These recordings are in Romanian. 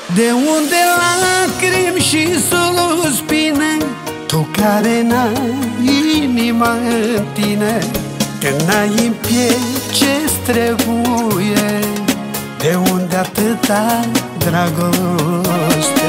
De unde lacrimi și suspine, tu care n-ai inima în tine, că n-ai în piept ce-ți trebuie? De unde atâta dragoste?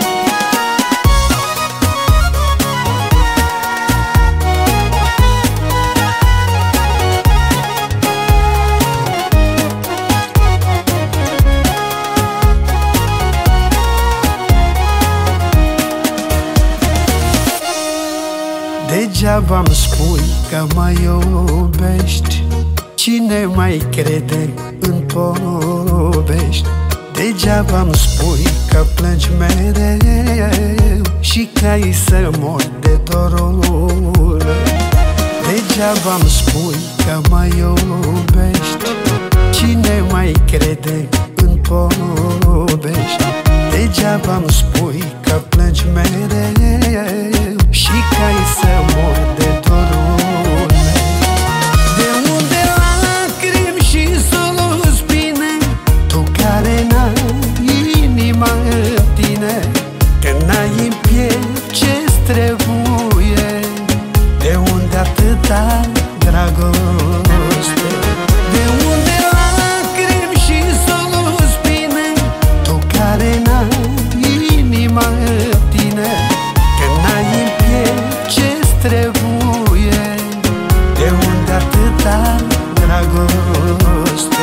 Degeaba-mi spui că mă iubești, cine mai crede în povești? Degeaba-mi spui că plângi mereu și că ai să mori de dorul. Degeaba-mi spui că mă iubești, cine mai crede în povești? Degeaba-mi spui că plângi mereu și că ai să mori de dorul meu. De unde lacrimi și suspine, tu care n-ai inima în tine, că n-ai în piept ce-ți trebuie? De unde atâta dragoste? De unde lacrimi și suspine, tu care n-ai inima în tine, că n-ai în piept ce-ți trebuie? De unde atâta dragoste?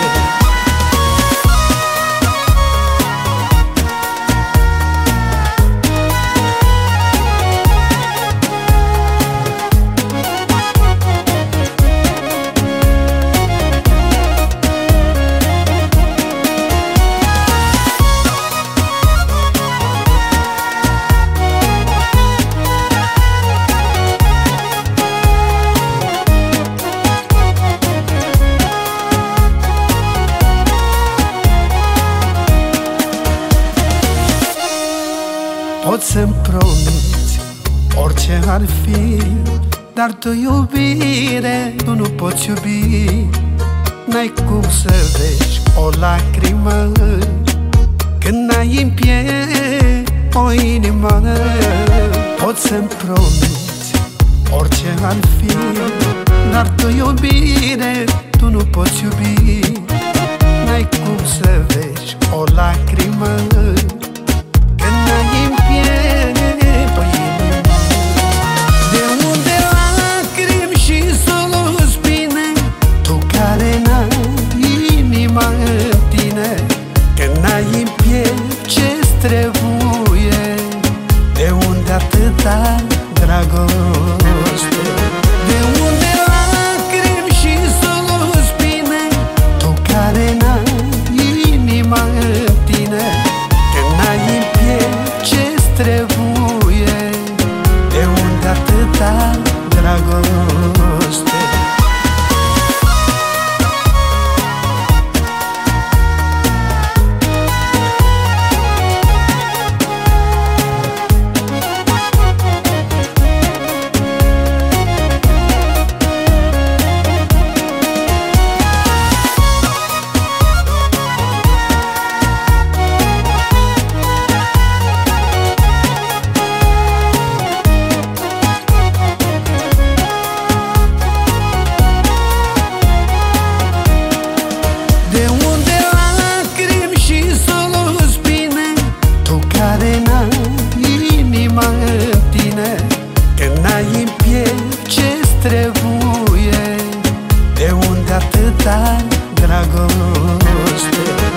Poți să-mi promiți orice ar fi, dar tu iubire, tu nu poți iubi. N-ai cum să vezi o lacrimă când n-ai în piept o inimă. Poți să-mi promiți orice ar fi, dar tu iubire, tu nu poți iubi. N-ai cum să vezi o lacrimă când n-ai în piept o inimă. De unde lacrimi și suspine, tu care n-ai inima în tine, că n-ai în piept ce-ți trebuie? De unde atâta dragoste? De unde lacrimi și suspine, tu care n-ai inima în tine, că n-ai în piept ce-ți trebuie? De unde atâta dragoste? Trebuie, de unde atâta dragoste?